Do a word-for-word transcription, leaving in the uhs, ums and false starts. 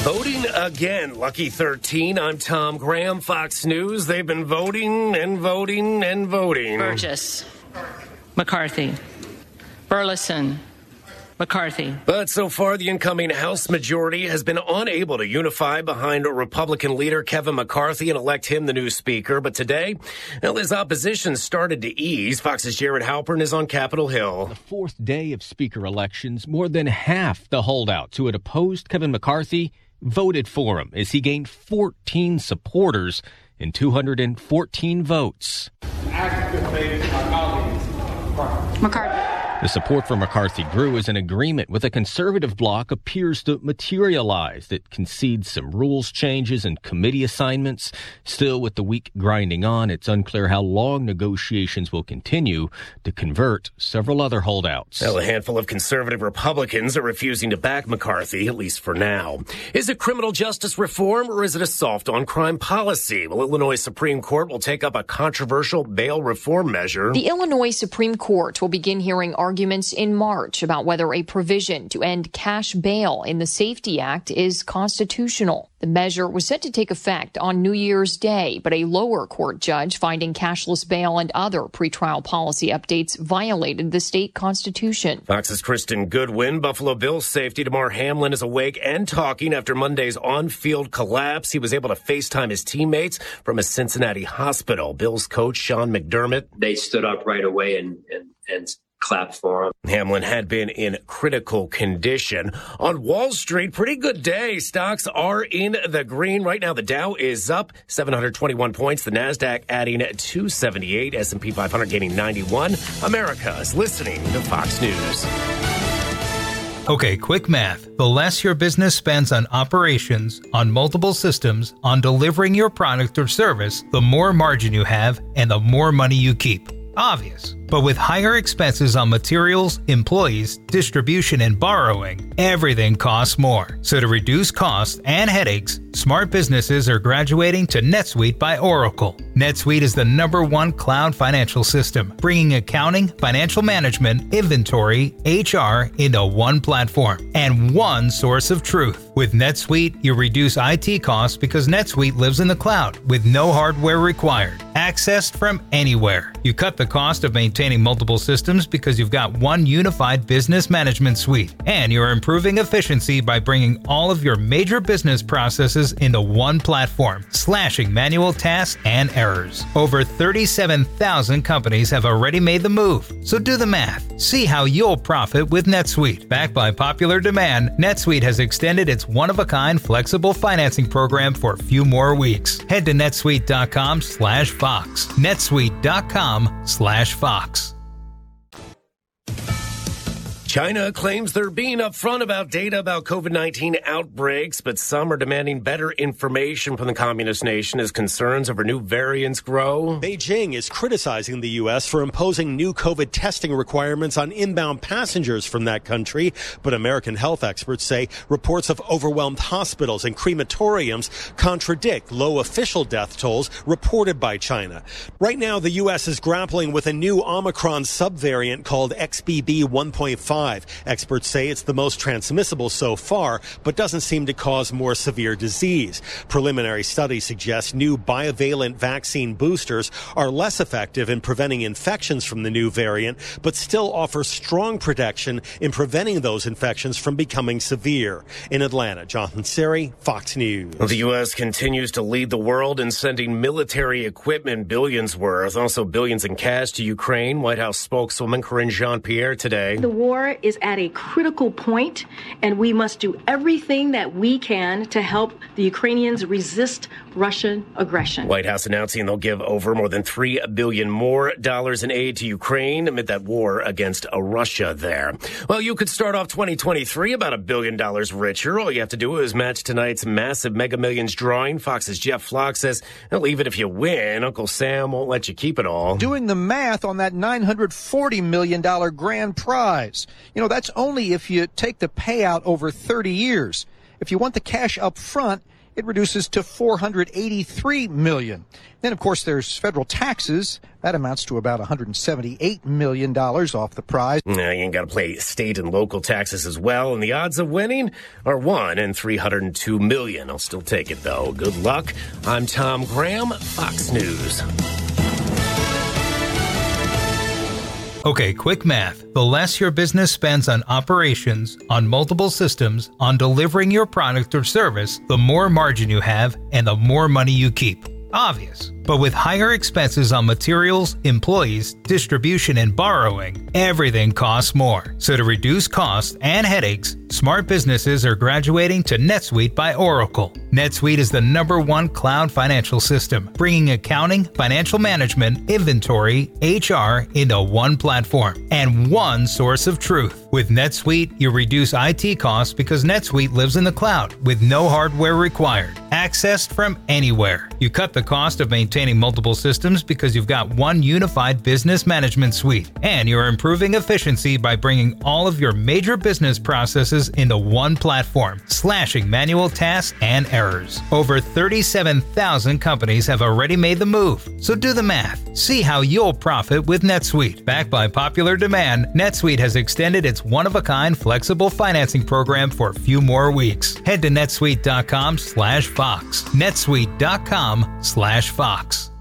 Voting again. Lucky thirteen. I'm Tom Graham, Fox News. They've been voting and voting and voting. Burgess. McCarthy. Burleson. McCarthy. But so far, the incoming House majority has been unable to unify behind Republican leader Kevin McCarthy and elect him the new speaker. But today, well, his opposition started to ease. Fox's Jared Halpern is on Capitol Hill. The fourth day of speaker elections, more than half the holdouts who had opposed Kevin McCarthy voted for him as he gained fourteen supporters in two hundred fourteen votes. McCarthy. The support for McCarthy grew as an agreement with a conservative bloc appears to materialize that concedes some rules changes and committee assignments. Still, with the week grinding on, it's unclear how long negotiations will continue to convert several other holdouts. Well, a handful of conservative Republicans are refusing to back McCarthy, at least for now. Is it criminal justice reform or is it a soft on crime policy? Well, Illinois Supreme Court will take up a controversial bail reform measure. The Illinois Supreme Court will begin hearing arguments Arguments in March about whether a provision to end cash bail in the SAFETY Act is constitutional. The measure was set to take effect on New Year's Day, but a lower court judge finding cashless bail and other pretrial policy updates violated the state constitution. Fox's Kristen Goodwin. Buffalo Bills safety Damar Hamlin is awake and talking after Monday's on-field collapse. He was able to FaceTime his teammates from a Cincinnati hospital. Bills coach Sean McDermott. They stood up right away and, and, and clap for him. Hamlin had been in critical condition. On Wall Street, pretty good day. Stocks are in the green. Right now, the Dow is up seven hundred twenty-one points. The NASDAQ adding two seventy-eight. S and P five hundred gaining ninety-one. America is listening to Fox News. Okay, quick math. The less your business spends on operations, on multiple systems, on delivering your product or service, the more margin you have and the more money you keep. Obvious. But with higher expenses on materials, employees, distribution, and borrowing, everything costs more. So to reduce costs and headaches, smart businesses are graduating to NetSuite by Oracle. NetSuite is the number one cloud financial system, bringing accounting, financial management, inventory, H R into one platform and one source of truth. With NetSuite, you reduce I T costs because NetSuite lives in the cloud with no hardware required. Accessed from anywhere. You cut the cost of maintaining multiple systems because you've got one unified business management suite. And you're improving efficiency by bringing all of your major business processes into one platform, slashing manual tasks and errors. Over thirty-seven thousand companies have already made the move. So do the math. See how you'll profit with NetSuite. Backed by popular demand, NetSuite has extended its one-of-a-kind flexible financing program for a few more weeks. Head to netsuite.com slash Fox. netsuite.com slash Fox. China claims they're being upfront about data about COVID nineteen outbreaks, but some are demanding better information from the communist nation as concerns over new variants grow. Beijing is criticizing the U S for imposing new COVID testing requirements on inbound passengers from that country, but American health experts say reports of overwhelmed hospitals and crematoriums contradict low official death tolls reported by China. Right now, the U S is grappling with a new Omicron subvariant called X B B one point five. Experts say it's the most transmissible so far, but doesn't seem to cause more severe disease. Preliminary studies suggest new bivalent vaccine boosters are less effective in preventing infections from the new variant, but still offer strong protection in preventing those infections from becoming severe. In Atlanta, Jonathan Seri, Fox News. The U S continues to lead the world in sending military equipment, billions worth, also billions in cash to Ukraine. White House spokeswoman Karine Jean-Pierre today. The war is at a critical point, and we must do everything that we can to help the Ukrainians resist Russian aggression. White House announcing they'll give over more than three billion dollars more dollars in aid to Ukraine amid that war against Russia there. Well, you could start off twenty twenty-three about a billion dollars richer. All you have to do is match tonight's massive Mega Millions drawing. Fox's Jeff Flock says, well, even if you win, Uncle Sam won't let you keep it all. Doing the math on that nine hundred forty million dollars grand prize. You know, that's only if you take the payout over thirty years. If you want the cash up front, it reduces to four hundred eighty-three million dollars. Then, of course, there's federal taxes. That amounts to about one hundred seventy-eight million dollars off the prize. Now, you got to play state and local taxes as well, and the odds of winning are one in three hundred two million. I'll still take it, though. Good luck. I'm Tom Graham, Fox News. Okay, quick math. The less your business spends on operations, on multiple systems, on delivering your product or service, the more margin you have and the more money you keep. Obvious. But with higher expenses on materials, employees, distribution, and borrowing, everything costs more. So to reduce costs and headaches, smart businesses are graduating to NetSuite by Oracle. NetSuite is the number one cloud financial system, bringing accounting, financial management, inventory, H R into one platform and one source of truth. With NetSuite, you reduce I T costs because NetSuite lives in the cloud with no hardware required, accessed from anywhere. You cut the cost of maintaining multiple systems because you've got one unified business management suite, and you're improving efficiency by bringing all of your major business processes into one platform, slashing manual tasks and errors. Over thirty-seven thousand companies have already made the move, so do the math. See how you'll profit with NetSuite. Backed by popular demand, NetSuite has extended its one-of-a-kind flexible financing program for a few more weeks. Head to netsuite dot com slash Fox. netsuite dot com slash Fox.